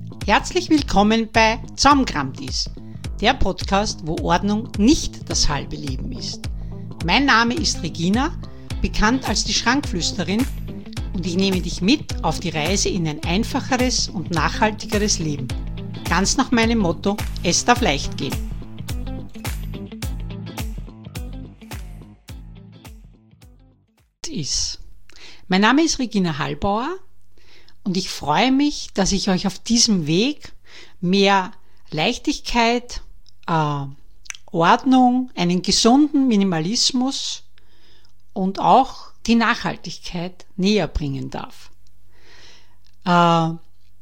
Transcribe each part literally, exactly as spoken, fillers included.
Herzlich willkommen bei Zaumkramtis, der Podcast, wo Ordnung nicht das halbe Leben ist. Mein Name ist Regina, bekannt als die Schrankflüsterin, und ich nehme dich mit auf die Reise in ein einfacheres und nachhaltigeres Leben. Ganz nach meinem Motto, es darf leicht gehen. Ist. Mein Name ist Regina Hallbauer und ich freue mich, dass ich euch auf diesem Weg mehr Leichtigkeit, äh, Ordnung, einen gesunden Minimalismus und auch die Nachhaltigkeit näher bringen darf. Äh,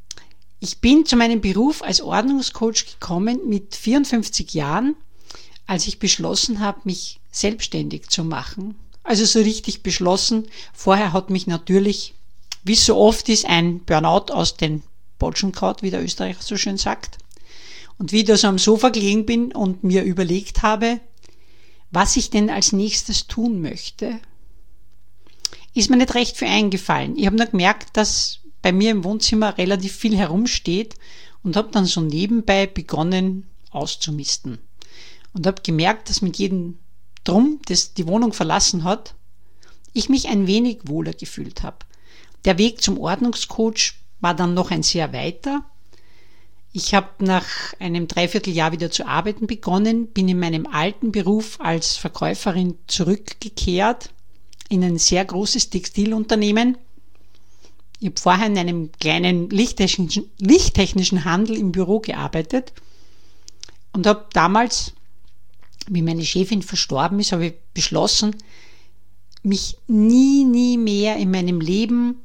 ich bin zu meinem Beruf als Ordnungscoach gekommen mit vierundfünfzig Jahren, als ich beschlossen habe, mich selbstständig zu machen. Also so richtig beschlossen. Vorher hat mich natürlich, wie es so oft ist, ein Burnout aus den Botschen gehauen, wie der Österreicher so schön sagt. Und wie ich da so am Sofa gelegen bin und mir überlegt habe, was ich denn als nächstes tun möchte, ist mir nicht recht viel eingefallen. Ich habe nur gemerkt, dass bei mir im Wohnzimmer relativ viel herumsteht und habe dann so nebenbei begonnen auszumisten. Und habe gemerkt, dass mit jedem Drum, das die Wohnung verlassen hat, ich mich ein wenig wohler gefühlt habe. Der Weg zum Ordnungscoach war dann noch ein sehr weiter. Ich habe nach einem Dreivierteljahr wieder zu arbeiten begonnen, bin in meinem alten Beruf als Verkäuferin zurückgekehrt in ein sehr großes Textilunternehmen. Ich habe vorher in einem kleinen lichttechnischen, lichttechnischen Handel im Büro gearbeitet und habe damals, wie meine Chefin verstorben ist, habe ich beschlossen, mich nie, nie mehr in meinem Leben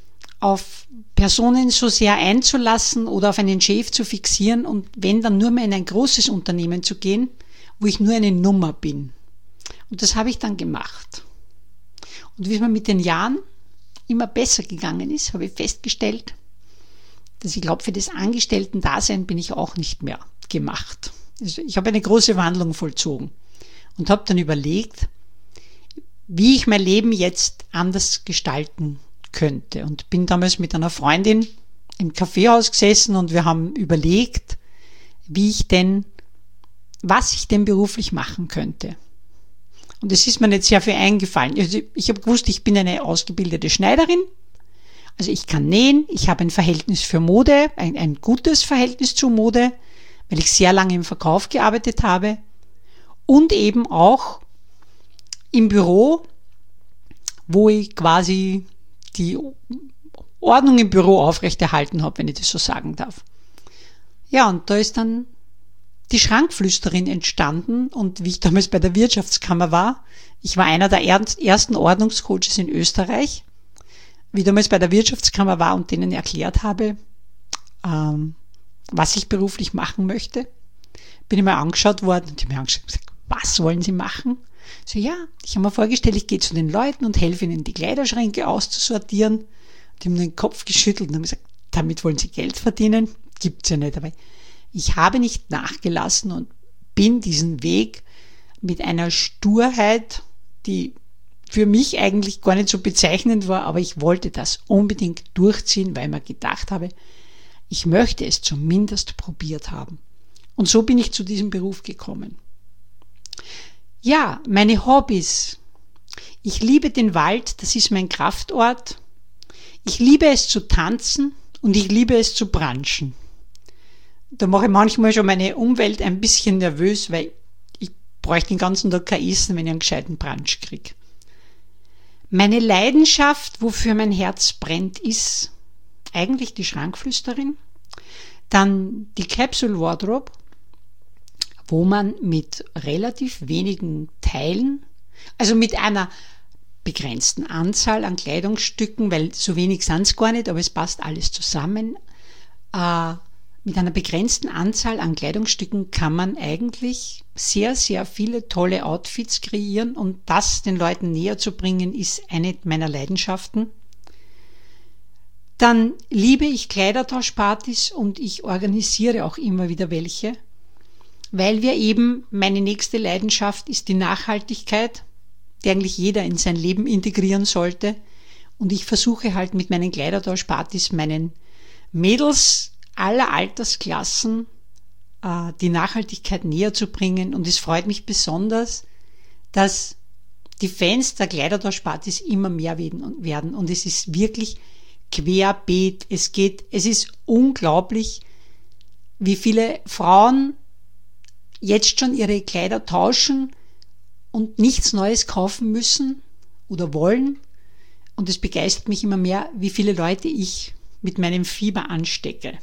auf Personen so sehr einzulassen oder auf einen Chef zu fixieren und wenn dann nur mehr in ein großes Unternehmen zu gehen, wo ich nur eine Nummer bin. Und das habe ich dann gemacht. Und wie es mir mit den Jahren immer besser gegangen ist, habe ich festgestellt, dass ich glaube, für das Angestellten-Dasein bin ich auch nicht mehr gemacht. Also ich habe eine große Wandlung vollzogen und habe dann überlegt, wie ich mein Leben jetzt anders gestalten könnte. Und bin damals mit einer Freundin im Kaffeehaus gesessen und wir haben überlegt, wie ich denn, was ich denn beruflich machen könnte. Und es ist mir nicht sehr viel eingefallen. Also ich habe gewusst, ich bin eine ausgebildete Schneiderin. Also ich kann nähen, ich habe ein Verhältnis für Mode, ein, ein gutes Verhältnis zu Mode, weil ich sehr lange im Verkauf gearbeitet habe und eben auch im Büro, wo ich quasi die Ordnung im Büro aufrechterhalten habe, wenn ich das so sagen darf. Ja, und da ist dann die Schrankflüsterin entstanden und wie ich damals bei der Wirtschaftskammer war, ich war einer der ersten Ordnungscoaches in Österreich, wie ich damals bei der Wirtschaftskammer war und denen erklärt habe, ähm, was ich beruflich machen möchte, bin ich mal angeschaut worden und die haben mir angeschaut und gesagt, was wollen Sie machen? So, ja, ich habe mir vorgestellt, ich gehe zu den Leuten und helfe ihnen, die Kleiderschränke auszusortieren. Die haben den Kopf geschüttelt und haben gesagt, damit wollen Sie Geld verdienen? Gibt's ja nicht. Aber ich habe nicht nachgelassen und bin diesen Weg mit einer Sturheit, die für mich eigentlich gar nicht so bezeichnend war, aber ich wollte das unbedingt durchziehen, weil ich mir gedacht habe, ich möchte es zumindest probiert haben. Und so bin ich zu diesem Beruf gekommen. Ja, meine Hobbys. Ich liebe den Wald, das ist mein Kraftort. Ich liebe es zu tanzen und ich liebe es zu brunchen. Da mache ich manchmal schon meine Umwelt ein bisschen nervös, weil ich bräuchte den ganzen Tag kein Essen, wenn ich einen gescheiten Brunch kriege. Meine Leidenschaft, wofür mein Herz brennt, ist eigentlich die Schrankflüsterin, dann die Capsule Wardrobe, wo man mit relativ wenigen Teilen, also mit einer begrenzten Anzahl an Kleidungsstücken, weil so wenig sind es gar nicht, aber es passt alles zusammen, äh, mit einer begrenzten Anzahl an Kleidungsstücken kann man eigentlich sehr, sehr viele tolle Outfits kreieren und das den Leuten näher zu bringen, ist eine meiner Leidenschaften. Dann liebe ich Kleidertauschpartys und ich organisiere auch immer wieder welche, weil wir eben, meine nächste Leidenschaft ist die Nachhaltigkeit, die eigentlich jeder in sein Leben integrieren sollte. Und ich versuche halt mit meinen Kleidertauschpartys meinen Mädels aller Altersklassen äh, die Nachhaltigkeit näher zu bringen. Und es freut mich besonders, dass die Fans der Kleidertauschpartys immer mehr werden. Und es ist wirklich querbeet. Es geht, es ist unglaublich, wie viele Frauen jetzt schon ihre Kleider tauschen und nichts Neues kaufen müssen oder wollen. Und es begeistert mich immer mehr, wie viele Leute ich mit meinem Fieber anstecke.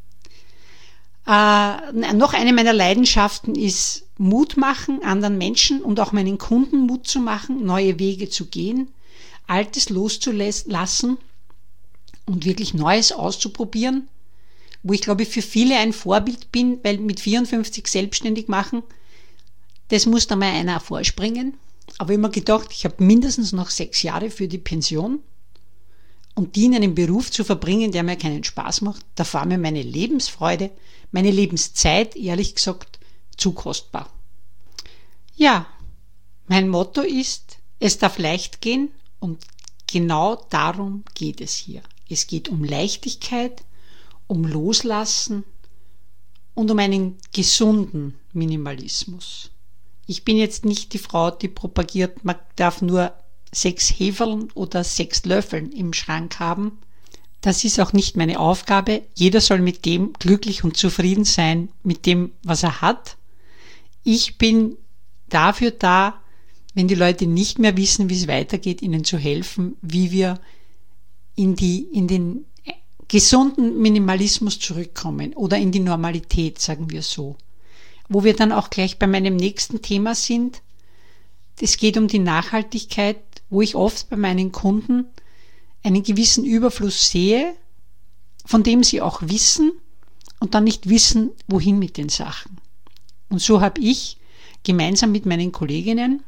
Äh, noch eine meiner Leidenschaften ist Mut machen, anderen Menschen und auch meinen Kunden Mut zu machen, neue Wege zu gehen, Altes loszulassen und wirklich Neues auszuprobieren, wo ich glaube, für viele ein Vorbild bin, weil mit vierundfünfzig selbstständig machen, das muss da mal einer vorspringen. Aber ich habe mir gedacht, ich habe mindestens noch sechs Jahre für die Pension und die in einem Beruf zu verbringen, der mir keinen Spaß macht, da war mir meine Lebensfreude, meine Lebenszeit, ehrlich gesagt, zu kostbar. Ja, mein Motto ist, es darf leicht gehen und genau darum geht es hier. Es geht um Leichtigkeit, um Loslassen und um einen gesunden Minimalismus. Ich bin jetzt nicht die Frau, die propagiert, man darf nur sechs Heferln oder sechs Löffeln im Schrank haben. Das ist auch nicht meine Aufgabe. Jeder soll mit dem glücklich und zufrieden sein, mit dem, was er hat. Ich bin dafür da, wenn die Leute nicht mehr wissen, wie es weitergeht, ihnen zu helfen, wie wir in die, in den gesunden Minimalismus zurückkommen oder in die Normalität, sagen wir so. Wo wir dann auch gleich bei meinem nächsten Thema sind. Es geht um die Nachhaltigkeit, wo ich oft bei meinen Kunden einen gewissen Überfluss sehe, von dem sie auch wissen und dann nicht wissen, wohin mit den Sachen. Und so habe ich gemeinsam mit meinen Kolleginnen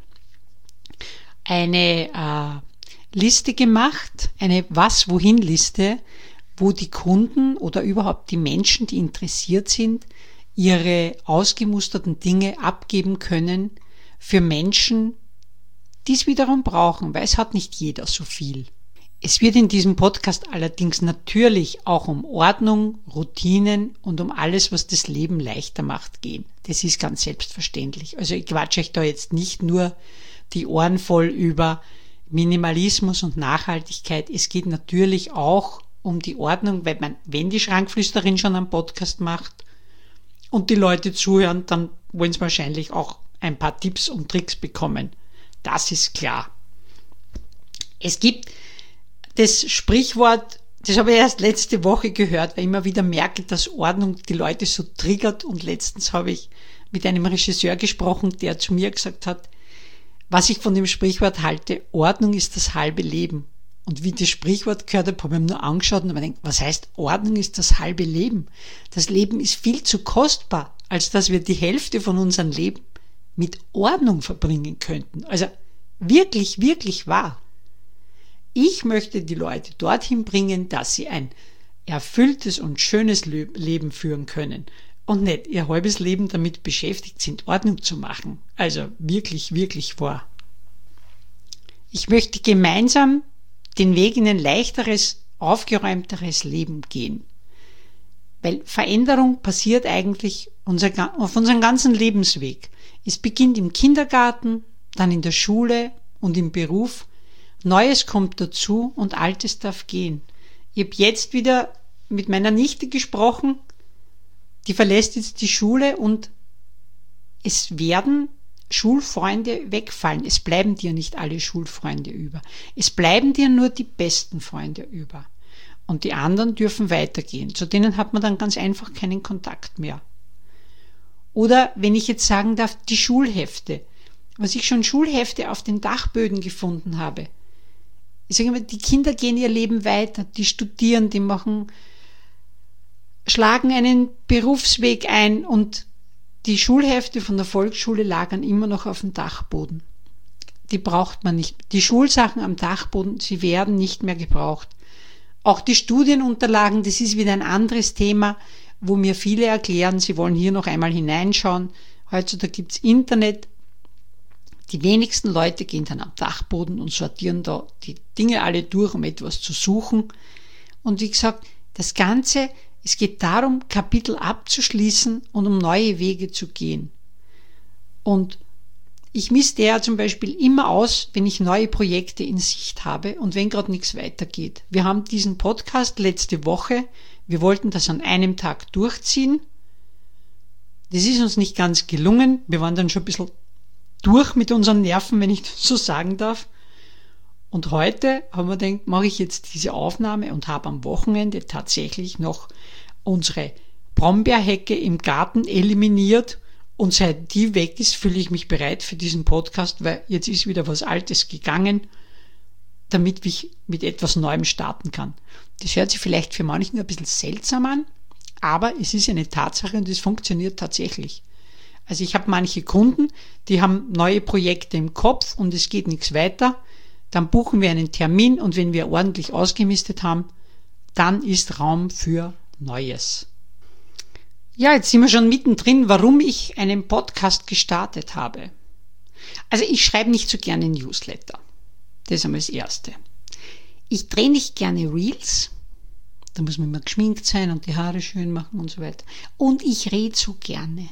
eine äh, Liste gemacht, eine Was-Wohin-Liste, wo die Kunden oder überhaupt die Menschen, die interessiert sind, ihre ausgemusterten Dinge abgeben können für Menschen, die es wiederum brauchen, weil es hat nicht jeder so viel. Es wird in diesem Podcast allerdings natürlich auch um Ordnung, Routinen und um alles, was das Leben leichter macht, gehen. Das ist ganz selbstverständlich. Also ich quatsche euch da jetzt nicht nur die Ohren voll über Minimalismus und Nachhaltigkeit. Es geht natürlich auch um die Ordnung, weil man, wenn die Schrankflüsterin schon einen Podcast macht und die Leute zuhören, dann wollen sie wahrscheinlich auch ein paar Tipps und Tricks bekommen. Das ist klar. Es gibt das Sprichwort, das habe ich erst letzte Woche gehört, weil ich immer wieder merke, dass Ordnung die Leute so triggert. Und letztens habe ich mit einem Regisseur gesprochen, der zu mir gesagt hat, was ich von dem Sprichwort halte: Ordnung ist das halbe Leben. Und wie ich das Sprichwort gehört habe, habe ich mir nur angeschaut und habe mir gedacht, was heißt, Ordnung ist das halbe Leben? Das Leben ist viel zu kostbar, als dass wir die Hälfte von unserem Leben mit Ordnung verbringen könnten. Also wirklich, wirklich wahr. Ich möchte die Leute dorthin bringen, dass sie ein erfülltes und schönes Leben führen können und nicht ihr halbes Leben damit beschäftigt sind, Ordnung zu machen. Also wirklich, wirklich wahr. Ich möchte gemeinsam den Weg in ein leichteres, aufgeräumteres Leben gehen. Weil Veränderung passiert eigentlich unser, auf unserem ganzen Lebensweg. Es beginnt im Kindergarten, dann in der Schule und im Beruf. Neues kommt dazu und Altes darf gehen. Ich habe jetzt wieder mit meiner Nichte gesprochen, die verlässt jetzt die Schule und es werden Schulfreunde wegfallen. Es bleiben dir nicht alle Schulfreunde über. Es bleiben dir nur die besten Freunde über. Und die anderen dürfen weitergehen. Zu denen hat man dann ganz einfach keinen Kontakt mehr. Oder wenn ich jetzt sagen darf, die Schulhefte. Was ich schon Schulhefte auf den Dachböden gefunden habe. Ich sage immer, die Kinder gehen ihr Leben weiter, die studieren, die machen, schlagen einen Berufsweg ein und die Schulhefte von der Volksschule lagern immer noch auf dem Dachboden. Die braucht man nicht. Die Schulsachen am Dachboden, sie werden nicht mehr gebraucht. Auch die Studienunterlagen, das ist wieder ein anderes Thema, wo mir viele erklären, sie wollen hier noch einmal hineinschauen. Heutzutage gibt's Internet. Die wenigsten Leute gehen dann am Dachboden und sortieren da die Dinge alle durch, um etwas zu suchen. Und wie gesagt, das Ganze Es geht darum, Kapitel abzuschließen und um neue Wege zu gehen. Und ich misste ja zum Beispiel immer aus, wenn ich neue Projekte in Sicht habe und wenn gerade nichts weitergeht. Wir haben diesen Podcast letzte Woche, wir wollten das an einem Tag durchziehen. Das ist uns nicht ganz gelungen. Wir waren dann schon ein bisschen durch mit unseren Nerven, wenn ich das so sagen darf. Und heute haben wir gedacht, mache ich jetzt diese Aufnahme und habe am Wochenende tatsächlich noch unsere Brombeerhecke im Garten eliminiert. Und seit die weg ist, fühle ich mich bereit für diesen Podcast, weil jetzt ist wieder was Altes gegangen, damit ich mit etwas Neuem starten kann. Das hört sich vielleicht für manchen ein bisschen seltsam an, aber es ist eine Tatsache und es funktioniert tatsächlich. Also ich habe manche Kunden, die haben neue Projekte im Kopf und es geht nichts weiter. Dann buchen wir einen Termin und wenn wir ordentlich ausgemistet haben, dann ist Raum für Neues. Ja, jetzt sind wir schon mittendrin, warum ich einen Podcast gestartet habe. Also ich schreibe nicht so gerne Newsletter. Das ist einmal das Erste. Ich drehe nicht gerne Reels. Da muss man immer geschminkt sein und die Haare schön machen und so weiter. Und ich rede so gerne.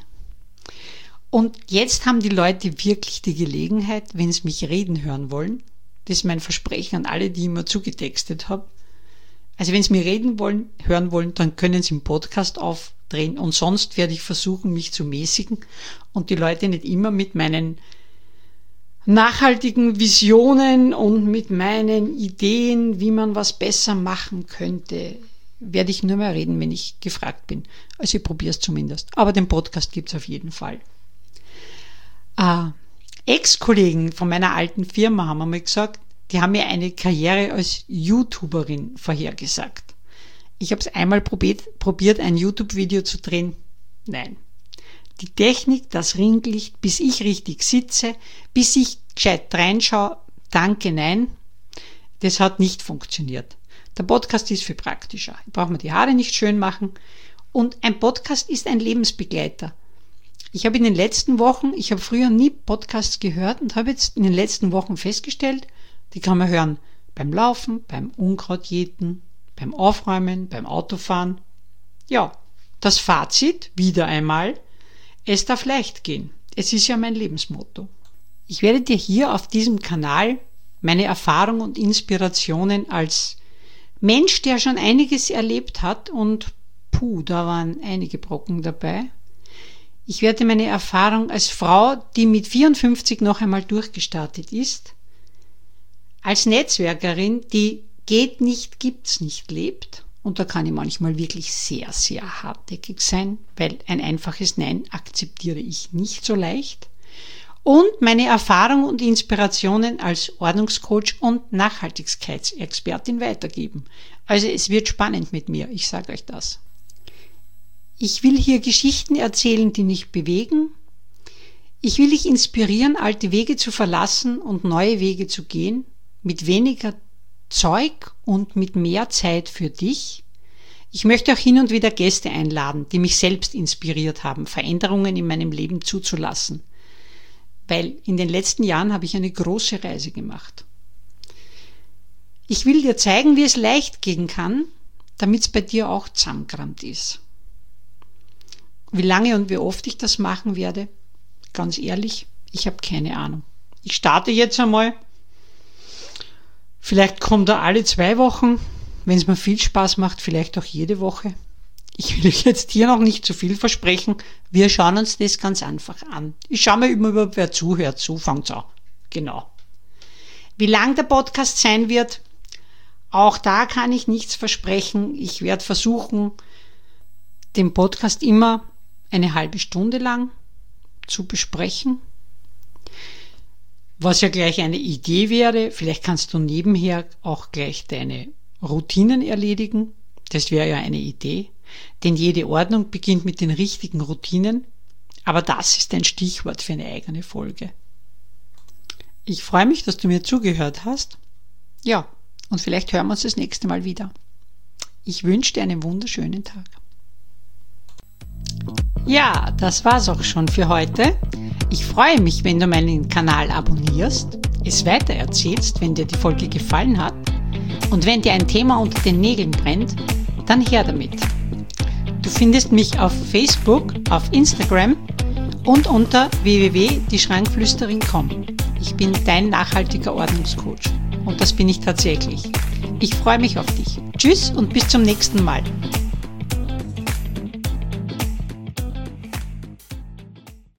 Und jetzt haben die Leute wirklich die Gelegenheit, wenn sie mich reden hören wollen, das ist mein Versprechen an alle, die ich immer zugetextet habe. Also wenn sie mir reden wollen, hören wollen, dann können sie im Podcast aufdrehen und sonst werde ich versuchen, mich zu mäßigen und die Leute nicht immer mit meinen nachhaltigen Visionen und mit meinen Ideen, wie man was besser machen könnte, werde ich nur mehr reden, wenn ich gefragt bin. Also ich probiere es zumindest. Aber den Podcast gibt es auf jeden Fall. Äh, Ex-Kollegen von meiner alten Firma haben einmal gesagt, die haben mir eine Karriere als YouTuberin vorhergesagt. Ich habe es einmal probiert, probiert, ein YouTube-Video zu drehen. Nein. Die Technik, das Ringlicht, bis ich richtig sitze, bis ich gescheit reinschaue, danke, nein, das hat nicht funktioniert. Der Podcast ist viel praktischer. Da braucht man die Haare nicht schön machen. Und ein Podcast ist ein Lebensbegleiter. Ich habe in den letzten Wochen, ich habe früher nie Podcasts gehört und habe jetzt in den letzten Wochen festgestellt, die kann man hören beim Laufen, beim Unkrautjäten, beim Aufräumen, beim Autofahren. Ja, das Fazit, wieder einmal, es darf leicht gehen. Es ist ja mein Lebensmotto. Ich werde dir hier auf diesem Kanal meine Erfahrungen und Inspirationen als Mensch, der schon einiges erlebt hat und puh, da waren einige Brocken dabei. Ich werde meine Erfahrung als Frau, die mit vierundfünfzig noch einmal durchgestartet ist, als Netzwerkerin, die geht nicht, gibt's nicht lebt, und da kann ich manchmal wirklich sehr, sehr hartnäckig sein, weil ein einfaches Nein akzeptiere ich nicht so leicht, und meine Erfahrung und Inspirationen als Ordnungscoach und Nachhaltigkeitsexpertin weitergeben. Also es wird spannend mit mir, ich sage euch das. Ich will hier Geschichten erzählen, die mich bewegen. Ich will dich inspirieren, alte Wege zu verlassen und neue Wege zu gehen, mit weniger Zeug und mit mehr Zeit für dich. Ich möchte auch hin und wieder Gäste einladen, die mich selbst inspiriert haben, Veränderungen in meinem Leben zuzulassen. Weil in den letzten Jahren habe ich eine große Reise gemacht. Ich will dir zeigen, wie es leicht gehen kann, damit es bei dir auch zusammengerammt ist. Wie lange und wie oft ich das machen werde, ganz ehrlich, ich habe keine Ahnung. Ich starte jetzt einmal. Vielleicht kommt er alle zwei Wochen, wenn es mir viel Spaß macht, vielleicht auch jede Woche. Ich will euch jetzt hier noch nicht zu viel versprechen. Wir schauen uns das ganz einfach an. Ich schaue mir immer, wer zuhört. So fängt's an. Genau. Wie lang der Podcast sein wird, auch da kann ich nichts versprechen. Ich werde versuchen, den Podcast immer eine halbe Stunde lang zu besprechen. Was ja gleich eine Idee wäre, vielleicht kannst du nebenher auch gleich deine Routinen erledigen. Das wäre ja eine Idee. Denn jede Ordnung beginnt mit den richtigen Routinen. Aber das ist ein Stichwort für eine eigene Folge. Ich freue mich, dass du mir zugehört hast. Ja, und vielleicht hören wir uns das nächste Mal wieder. Ich wünsche dir einen wunderschönen Tag. Ja, das war's auch schon für heute. Ich freue mich, wenn du meinen Kanal abonnierst, es weitererzählst, wenn dir die Folge gefallen hat, und wenn dir ein Thema unter den Nägeln brennt, dann her damit. Du findest mich auf Facebook, auf Instagram und unter w w w punkt die schrankflüsterin punkt com. Ich bin dein nachhaltiger Ordnungscoach und das bin ich tatsächlich. Ich freue mich auf dich. Tschüss und bis zum nächsten Mal.